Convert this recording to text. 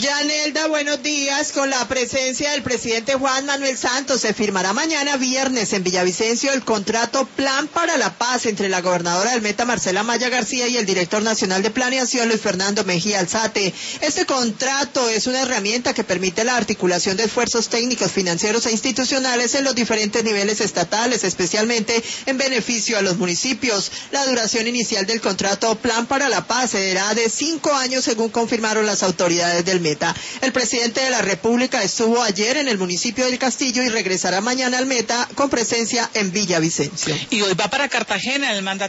Yanelda, buenos días. Con la presencia del presidente Juan Manuel Santos, se firmará mañana viernes en Villavicencio el contrato Plan para la Paz entre la gobernadora del Meta, Marcela Maya García, y el director nacional de planeación, Luis Fernando Mejía Alzate. Este contrato es una herramienta que permite la articulación de esfuerzos técnicos, financieros e institucionales en los diferentes niveles estatales, especialmente en beneficio a los municipios. La duración inicial del contrato Plan para la Paz será de 5 años, según confirmaron las autoridades del Meta. El presidente de la República estuvo ayer en el municipio del Castillo y regresará mañana al Meta con presencia en Villavicencio. Y hoy va para Cartagena el mandatario.